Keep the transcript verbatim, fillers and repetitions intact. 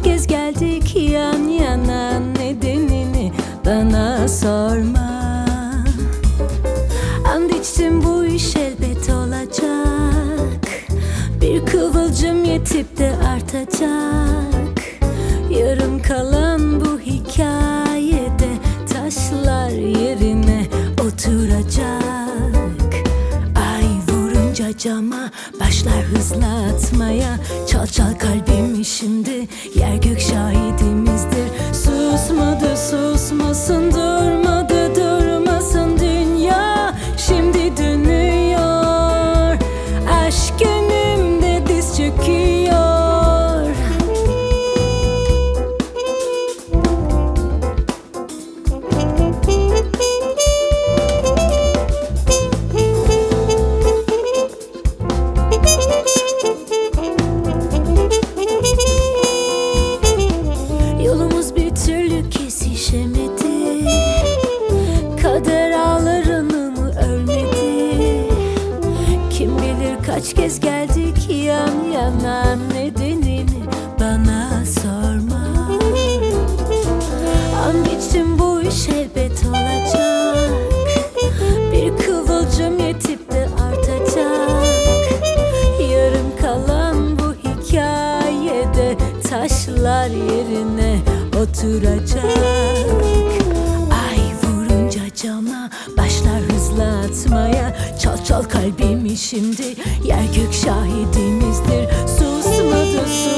kez geldik yan yana, nedenini bana sorma. And içtim bu iş elbet olacak, bir kıvılcım yetip de artacak. Yarım kalan bu hikayede taşlar yerine oturacak. Ay vurunca cama başlar hızla atmaya, çal çal kalbimi şimdi, yer gök şahidimizdir. Susmadı susmasın, durmadı durmasın dünya, şimdi dönüyor. Aşk önümde diz çöküyor. Yolumuz bir türlü kesişemedi, kader ağlarını mı örmedi? Kim bilir kaç kez geldik yan yana, nedenini bana sorma. And içtim bu iş elbet olacak, bir kıvılcım yetip de artacak. Yarım kalan bu hikayede taşlar yerine oturacak. Ay vurunca cama başlar hızla atmaya, çal çal kalbimi şimdi, yer gök şahidimizdir. Susmadı susmadı